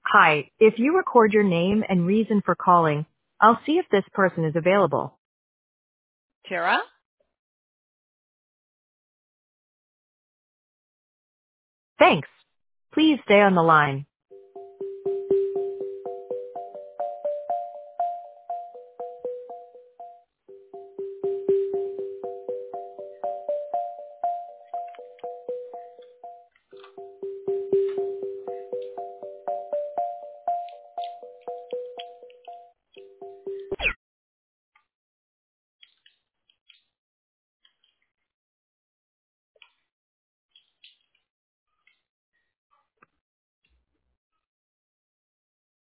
Hi, if you record your name and reason for calling, I'll see if this person is available. Tara? Thanks. Please stay on the line.